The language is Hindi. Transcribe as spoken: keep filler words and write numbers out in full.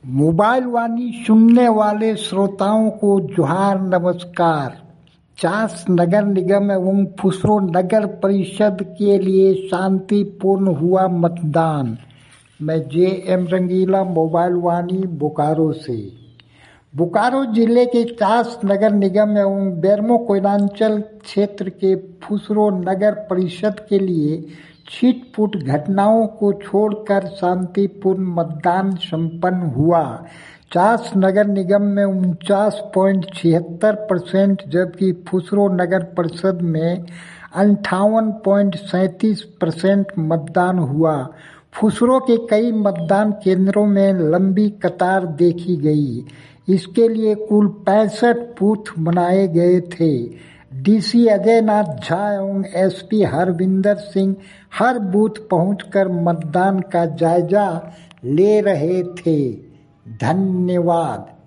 मोबाइल वाणी सुनने वाले श्रोताओं को जोहार नमस्कार। चास नगर निगम एवं फुसरो नगर परिषद के लिए शांतिपूर्ण हुआ मतदान। मैं J M Rangila, mobile Vaani Bokaro से। बोकारो जिले के चास नगर निगम एवं बेरमो कोयलांचल क्षेत्र के फुसरो नगर परिषद के लिए छिटपुट घटनाओं को छोड़कर शांतिपूर्ण मतदान संपन्न हुआ। चास नगर निगम में उनचास पॉइंट छिहत्तर परसेंट जबकि फुसरो नगर परिषद में अंठावन पॉइंट सैंतीस परसेंट मतदान हुआ। फुसरो के कई मतदान केंद्रों में लंबी कतार देखी गई। इसके लिए कुल पैंसठ बूथ बनाए गए थे। डीसी अजय नाथ झा एवं एसपी हरविंदर सिंह हर बूथ पहुंचकर मतदान का जायजा ले रहे थे। धन्यवाद।